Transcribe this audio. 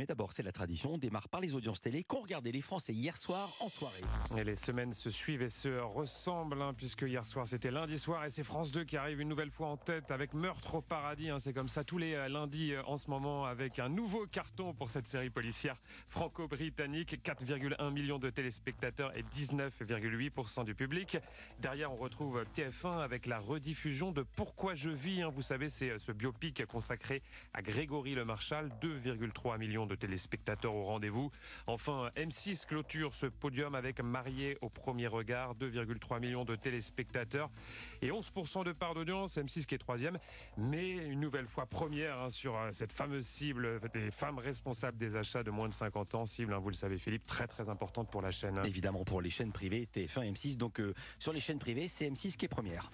Mais d'abord, c'est la tradition. On démarre par les audiences télé qu'ont regardé les Français hier soir en soirée. Et les semaines se suivent et se ressemblent, puisque hier soir c'était lundi soir et c'est France 2 qui arrive une nouvelle fois en tête avec Meurtre au paradis. C'est comme ça tous les lundis en ce moment, avec un nouveau carton pour cette série policière franco-britannique. 4,1 millions de téléspectateurs et 19,8% du public. Derrière, on retrouve TF1 avec la rediffusion de Pourquoi je vis. Vous savez, c'est ce biopic consacré à Grégory Le Marchal. 2,3 millions de téléspectateurs au rendez-vous. Enfin, M6 clôture ce podium avec Marié au premier regard. 2,3 millions de téléspectateurs et 11% de part d'audience. M6 qui est troisième, mais une nouvelle fois première sur cette fameuse cible des femmes responsables des achats de moins de 50 ans. Cible, vous le savez Philippe, très très importante pour la chaîne. Évidemment pour les chaînes privées, TF1, M6. Donc sur les chaînes privées, c'est M6 qui est première.